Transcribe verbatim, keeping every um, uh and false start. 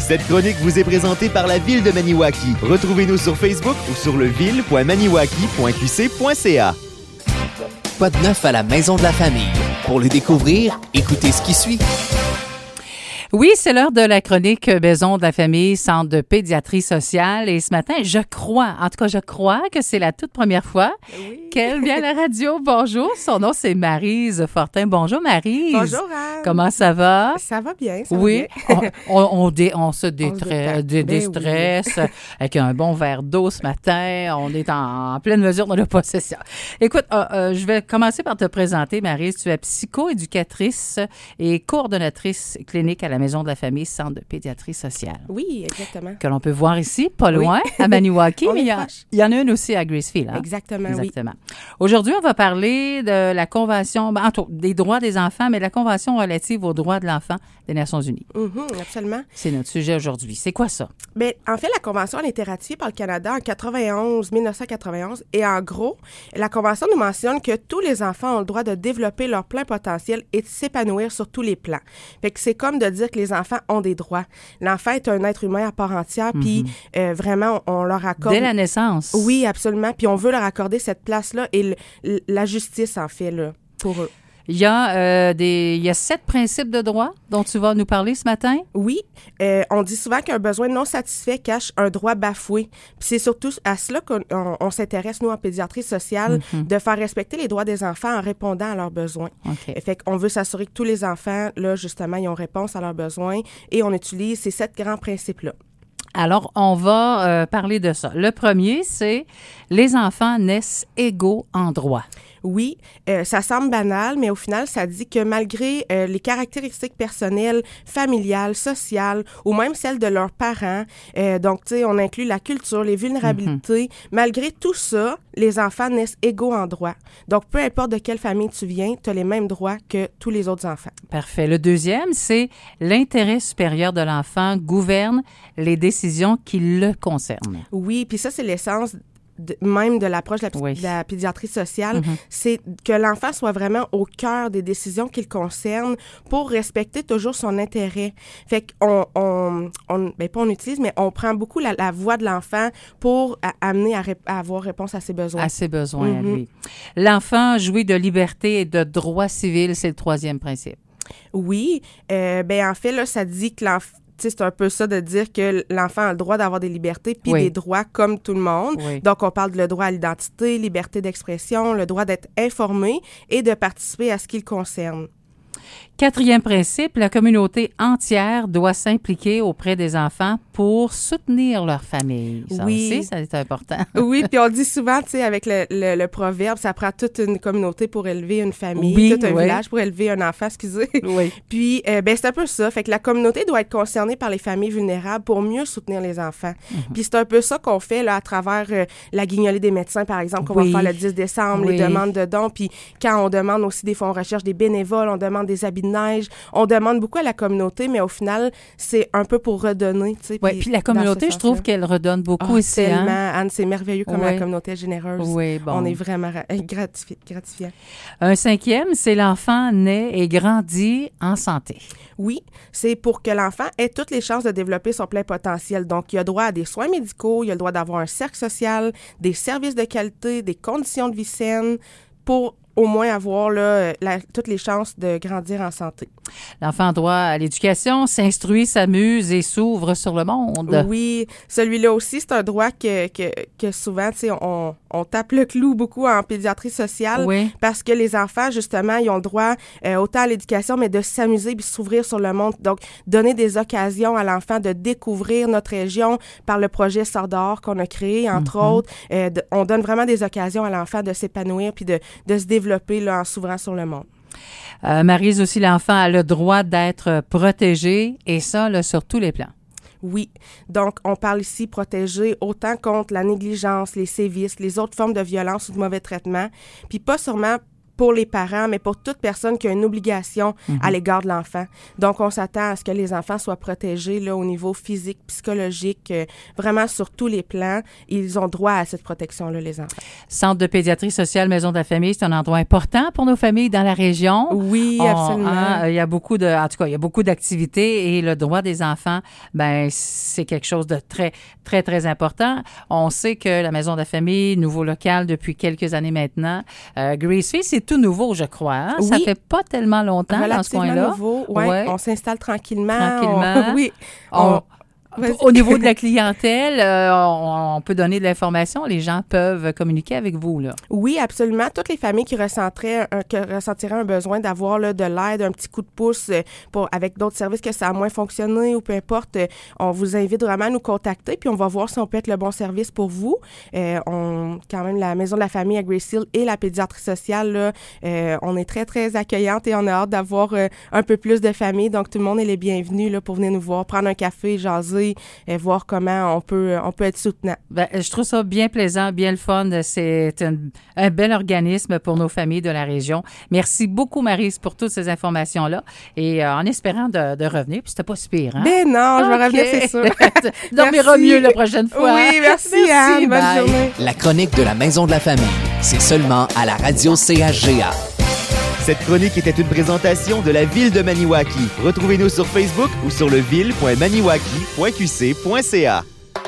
Cette chronique vous est présentée par la Ville de Maniwaki. Retrouvez-nous sur Facebook ou sur leville point maniwaki point q c point c a. Quoi de neuf à la Maison de la Famille? Pour le découvrir, écoutez ce qui suit. Oui, c'est l'heure de la chronique Maison de la Famille, Centre de pédiatrie sociale. Et ce matin, je crois, en tout cas, je crois que c'est la toute première fois oui. qu'elle vient à la radio. Bonjour, son nom, c'est Maryse Fortin. Bonjour, Maryse. Bonjour, Anne. Comment ça va? Ça va bien, ça oui. va bien. on, on, on, dé, on se détrait, dé, déstresse oui. avec un bon verre d'eau ce matin. On est en, en pleine mesure de la possession. Écoute, euh, euh, je vais commencer par te présenter, Maryse. Tu es psychoéducatrice et coordonnatrice clinique à la Maison de la Famille, Centre de pédiatrie sociale. Oui, exactement. Que l'on peut voir ici, pas loin, oui. à Maniwaki, mais il y, a, il y en a une aussi à Gracefield. Hein? Exactement, Exactement. Oui. Aujourd'hui, on va parler de la Convention, ben, des droits des enfants, mais de la Convention relative aux droits de l'enfant des Nations unies. Mm-hmm, absolument. C'est notre sujet aujourd'hui. C'est quoi ça? Bien, en fait, la Convention, elle a été ratifiée par le Canada en quatre-vingt-onze, mille neuf cent quatre-vingt-onze. Et en gros, la Convention nous mentionne que tous les enfants ont le droit de développer leur plein potentiel et de s'épanouir sur tous les plans. Fait que c'est comme de dire que les enfants ont des droits. L'enfant est un être humain à part entière, mm-hmm. puis euh, vraiment, on, on leur accorde... Dès la naissance. Oui, absolument. Puis on veut leur accorder cette place-là et le, la justice, en fait, là, pour eux. Il y a euh, des, il y a sept principes de droit dont tu vas nous parler ce matin. Oui, euh, on dit souvent qu'un besoin non satisfait cache un droit bafoué. Puis c'est surtout à cela qu'on on, on s'intéresse, nous, en pédiatrie sociale, mm-hmm. de faire respecter les droits des enfants en répondant à leurs besoins. Okay. Fait qu'on veut s'assurer que tous les enfants, là, justement, ils ont réponse à leurs besoins et on utilise ces sept grands principes-là. Alors, on va euh, parler de ça. Le premier, c'est les enfants naissent égaux en droit. Oui, euh, ça semble banal, mais au final, ça dit que malgré euh, les caractéristiques personnelles, familiales, sociales, ou même celles de leurs parents, euh, donc, tu sais, on inclut la culture, les vulnérabilités, mm-hmm. malgré tout ça, les enfants naissent égaux en droit. Donc, peu importe de quelle famille tu viens, tu as les mêmes droits que tous les autres enfants. Parfait. Le deuxième, c'est l'intérêt supérieur de l'enfant gouverne les décisions qui le concernent. Oui, puis ça, c'est l'essence De, même de l'approche de la, oui. de la pédiatrie sociale, mm-hmm. c'est que l'enfant soit vraiment au cœur des décisions qui le concernent pour respecter toujours son intérêt. Fait qu'on, on, on, ben pas on utilise, mais on prend beaucoup la, la voix de l'enfant pour a, amener à, ré, à avoir réponse à ses besoins. À ses besoins, mm-hmm. à lui. L'enfant jouit de liberté et de droits civils, c'est le troisième principe. Oui, euh, ben en fait, là, ça dit que l'enfant T'sais, c'est un peu ça de dire que l'enfant a le droit d'avoir des libertés puis oui. des droits comme tout le monde. Oui. Donc, on parle de le droit à l'identité, liberté d'expression, le droit d'être informé et de participer à ce qui le concerne. Quatrième principe, la communauté entière doit s'impliquer auprès des enfants pour soutenir leur famille. Ça oui. aussi, ça c'est important. Oui, puis on dit souvent, tu sais, avec le, le, le proverbe, ça prend toute une communauté pour élever une famille, oui, tout un oui. village pour élever un enfant, excusez. Oui. Puis, euh, ben c'est un peu ça. Fait que la communauté doit être concernée par les familles vulnérables pour mieux soutenir les enfants. Mm-hmm. Puis c'est un peu ça qu'on fait là à travers euh, la guignolée des médecins, par exemple, qu'on oui. va faire le dix décembre, oui. les demandes de dons. Puis quand on demande aussi, des fois, on recherche des bénévoles, on demande des habits de neige, on demande beaucoup à la communauté, mais au final, c'est un peu pour redonner. Tu sais, oui, puis la communauté, je trouve qu'elle redonne beaucoup oh, aussi. Tellement, hein? Anne, c'est merveilleux comme oui. la communauté est généreuse. Oui, bon. On est vraiment ra- gratifi- gratifiant. Un cinquième, c'est l'enfant naît et grandit en santé. Oui, c'est pour que l'enfant ait toutes les chances de développer son plein potentiel. Donc, il a droit à des soins médicaux, il a le droit d'avoir un cercle social, des services de qualité, des conditions de vie saines pour au moins avoir là, la, toutes les chances de grandir en santé. L'enfant a droit à l'éducation, s'instruit, s'amuse et s'ouvre sur le monde. Oui, celui-là aussi, c'est un droit que, que, que souvent, tu sais, on, on tape le clou beaucoup en pédiatrie sociale oui. parce que les enfants, justement, ils ont le droit euh, autant à l'éducation, mais de s'amuser puis s'ouvrir sur le monde. Donc, donner des occasions à l'enfant de découvrir notre région par le projet Sort dehors qu'on a créé, entre mm-hmm. autres. Euh, de, on donne vraiment des occasions à l'enfant de s'épanouir puis de, de se développer là, en s'ouvrant sur le monde. Euh, Maryse aussi, l'enfant a le droit d'être protégé et ça, là, sur tous les plans. Oui. Donc, on parle ici protéger autant contre la négligence, les sévices, les autres formes de violence ou de mauvais traitement, puis pas seulement pour les parents, mais pour toute personne qui a une obligation mm-hmm. à l'égard de l'enfant. Donc, on s'attend à ce que les enfants soient protégés là, au niveau physique, psychologique, euh, vraiment sur tous les plans. Ils ont droit à cette protection-là, les enfants. Centre de pédiatrie sociale, Maison de la famille, c'est un endroit important pour nos familles dans la région. Oui, on, absolument. Hein, il y a beaucoup de, en tout cas, il y a beaucoup d'activités et le droit des enfants, ben c'est quelque chose de très, très, très important. On sait que la Maison de la famille, nouveau local depuis quelques années maintenant. Euh, Gracefield, c'est tout nouveau, je crois. Hein? Oui. Ça fait pas tellement longtemps dans ce coin-là. Nouveau, ouais. ouais. On s'installe tranquillement. Tranquillement. On, oui. On, on, Au niveau de la clientèle, euh, on, on peut donner de l'information. Les gens peuvent communiquer avec vous, là. Oui, absolument. Toutes les familles qui ressentiraient un, qui ressentiraient un besoin d'avoir là, de l'aide, un petit coup de pouce pour, avec d'autres services que ça a moins fonctionné ou peu importe, on vous invite vraiment à nous contacter puis on va voir si on peut être le bon service pour vous. Euh, on, quand même, la Maison de la famille à Gracefield et la pédiatrie sociale, là, euh, on est très, très accueillante et on a hâte d'avoir euh, un peu plus de familles. Donc, tout le monde est les bienvenus là, pour venir nous voir, prendre un café, jaser, et voir comment on peut, on peut être soutenant. Ben, je trouve ça bien plaisant, bien le fun. C'est un, un bel organisme pour nos familles de la région. Merci beaucoup, Maryse, pour toutes ces informations-là. Et euh, en espérant de, de revenir, puis c'était pas si pire, hein? Ben non, je okay. vais revenir, c'est sûr. Tu dormiras mieux la prochaine fois. Oui, merci, merci Anne. Bonne journée. La chronique de la Maison de la famille, c'est seulement à la radio C H G A. Cette chronique était une présentation de la Ville de Maniwaki. Retrouvez-nous sur Facebook ou sur le ville point maniwaki point q c point c a.